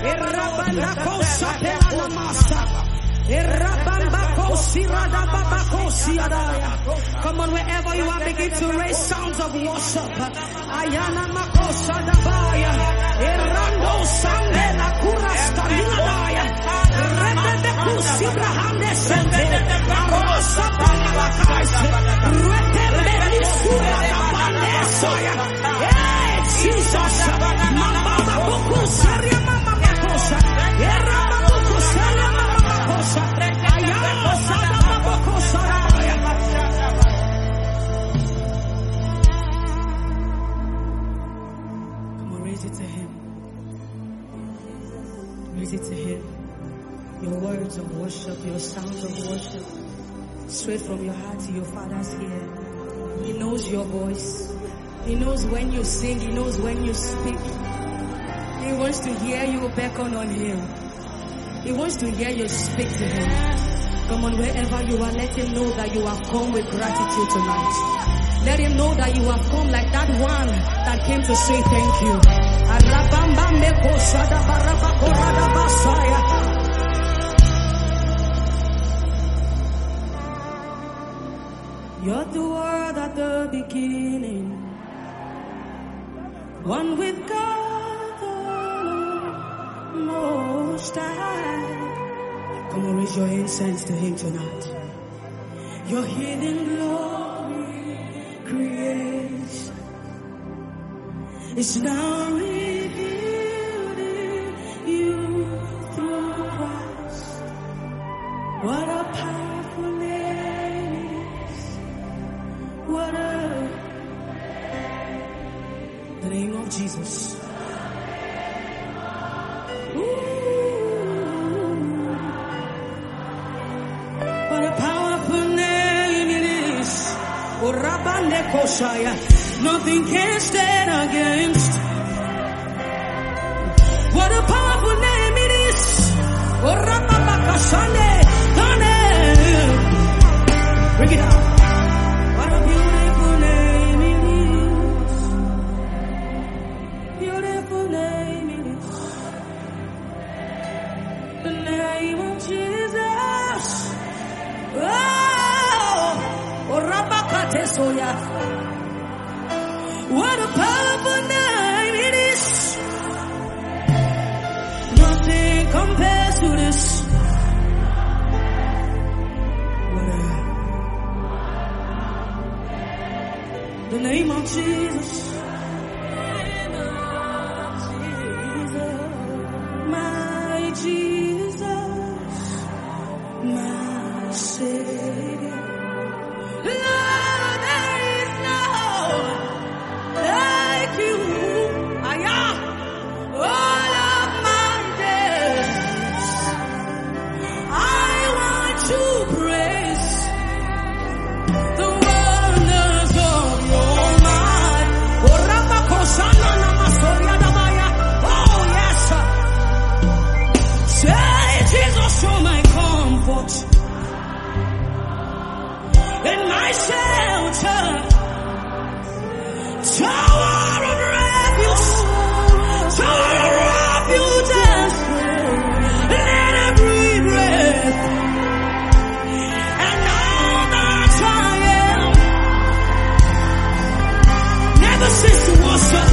Come on, wherever you are, begin to raise sounds of worship. Ayana Makosha Dabaya, Erando Sandela Kurasta Miladaya, Rete Kusibraham de Sente, Arosa Panalakais, Rete Belisura Dabane Soya, Jesus, Mama Buku Saria Mama Makosha, Erama Buku Saria Mama Makosha, Ayana Sada Makosha. Raise it to Him. Your words of worship, your sounds of worship, straight from your heart to your Father's ear. He knows your voice. He knows when you sing. He knows when you speak. He wants to hear you beckon on Him. He wants to hear you speak to Him. Come on, wherever you are, let Him know that you have come with gratitude tonight. Let Him know that you have come like that one that came to say thank you. You're the word at the beginning, one with God the Most High. Come on, raise your incense to Him tonight. Your hidden glory creation is now revealed in you through Christ. What a powerful name! What the name of Jesus. What a powerful name it is. Nothing can stand against. What a powerful name it is. Bring it out. What a beautiful name it is. Beautiful name it is. The name of Jesus. What a powerful name it is. Nothing compares to this. The name of Jesus. My Jesus, my Savior. Lord, there is no like you. I am all of my days. I want to praise the wonders of your mind. Oh yes, say Jesus, you're my comfort in my shelter, tower of refuge, let every breath, and all that I am, never cease to worship.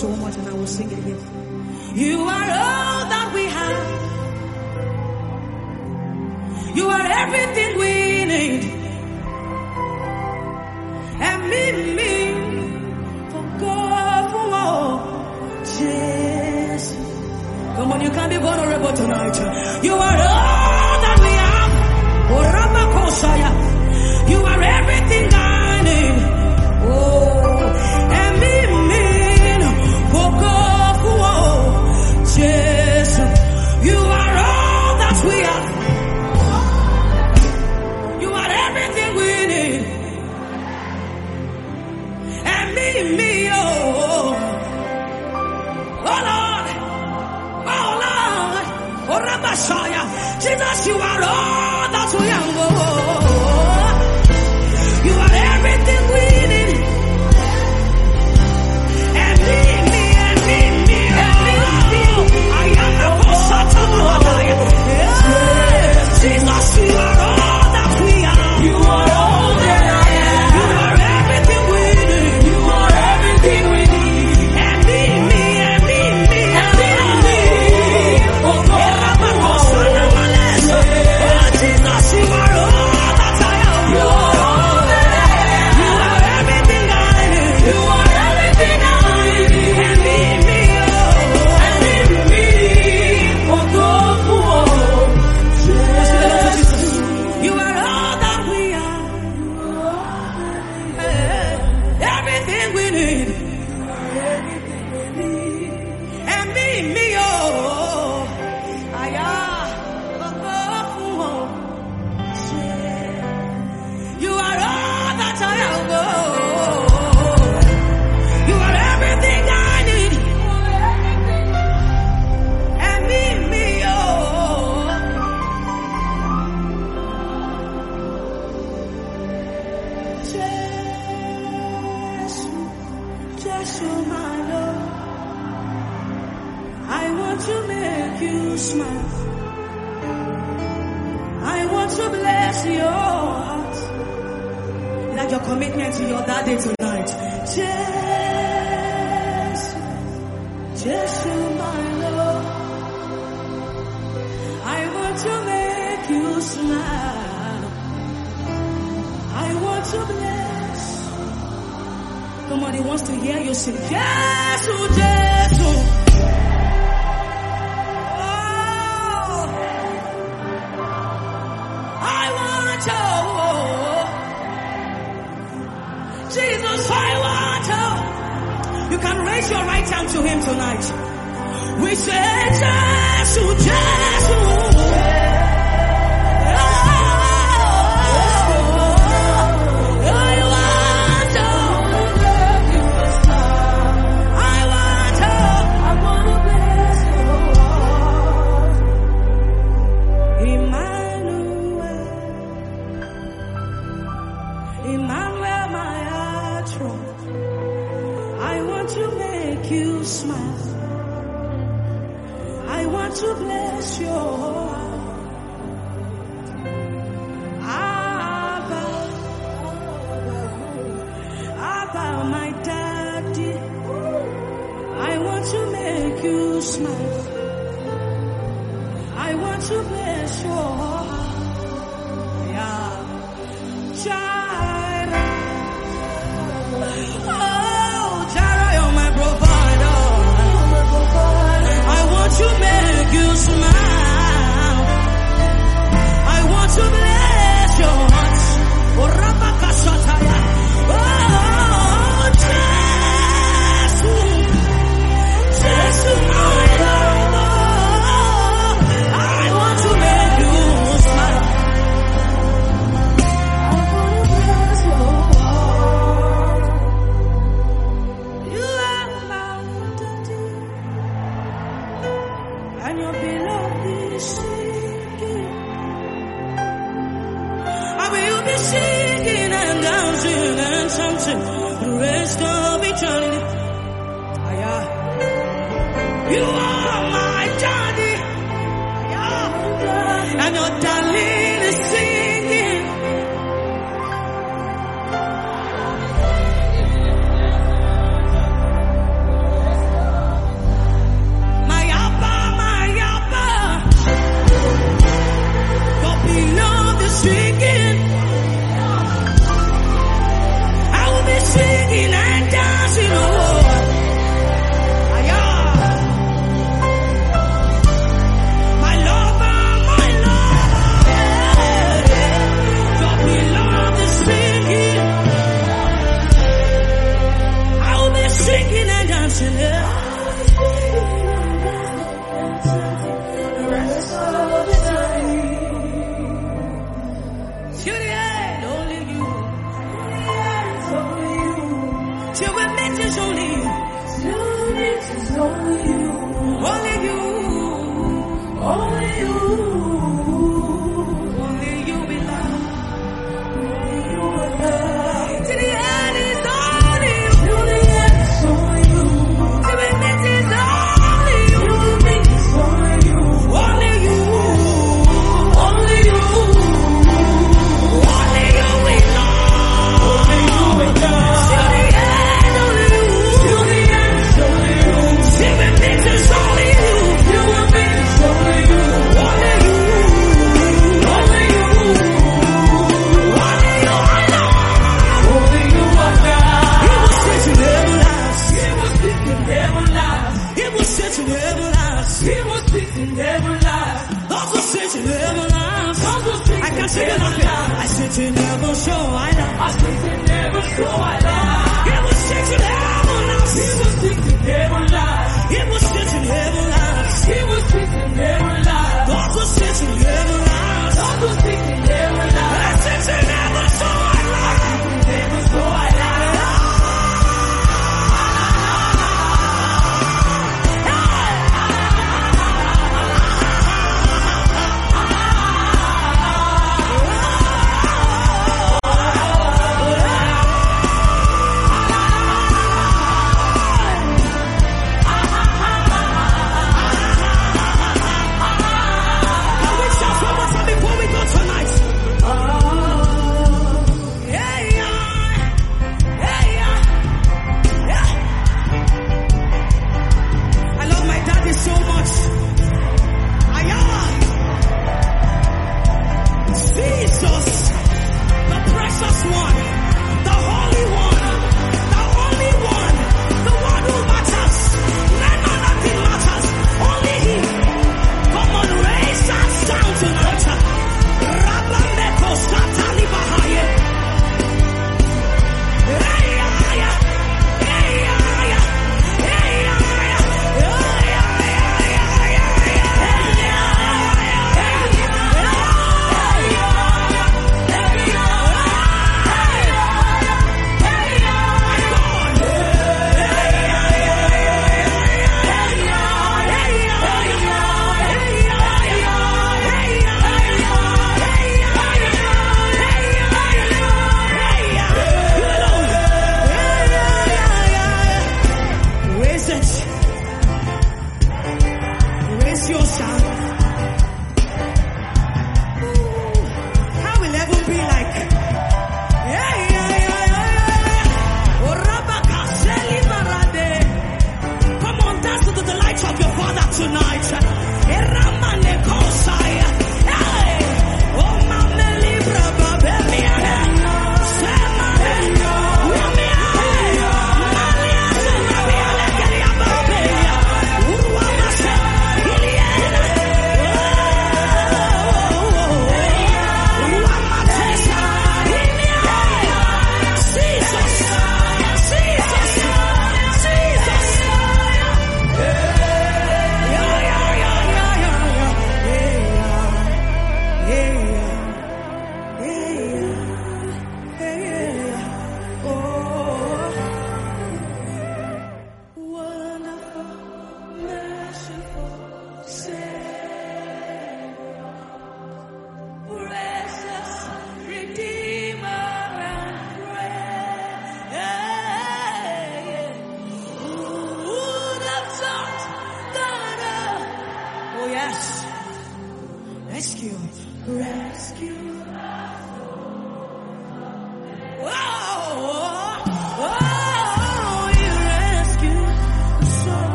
so much and I will sing it again. You are all that we have. You are everything we need. And me, for God, for all. Jesus. Come on, you can't be vulnerable tonight. You are all that we have. You are everything I need. Oh, and me, for God, for all. Jesus. You are all that we have. You are everything we need. And me, oh. Oh Lord, oh Rabashaya, Jesus, you are all that we are. You are everything we need. And me, I am the Kosata. Jesus, you are all that we are. You are all that I am. You are everything we need. You are everything we need. And me. Oh God, Jesus, you are all that I am. You are all that I am. You are everything I need. You are everything I need. And me, oh God, Jesus, you are all that we are. Everything we need. And me, oh, you are all that I am. You are everything I need. And me, oh. Jesus, my Lord. I want to make you smile. I want to bless your heart. Like your commitment to your daddy tonight. Jesus, my Lord. I want to make you smile. I want to bless. Somebody wants to hear you sing. Jesus, Jesus. Jesus, I want you. You can raise your right hand to him tonight. We say, Jesus, Jesus. Emmanuel, my heart, I want to make you smile. I want to bless your heart. Abba, my daddy, I want to make you smile. I want to bless your heart. Yeah. To make you smile, I want to bless your heart. Oh, Rabakashataya. Oh, Jesus, my Lord. I want to make you smile. I want to bless your heart. You are my daddy. And your beloved is singing. I will be singing and dancing and something the rest of eternity. You are my daddy. And your darling is singing. He who sits in everlasting. Those who sit in everlasting. I can sing it like that. I sit in heaven, so I love. I sit in heaven, so I love. He who sits in everlasting. He who sits in everlasting. He who sits in everlasting. He who sits in everlasting. Those who sit in everlasting. Those who sit in everlasting. I sit in heaven, so I love. I sit in heaven, so I love.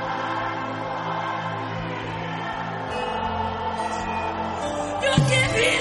You give me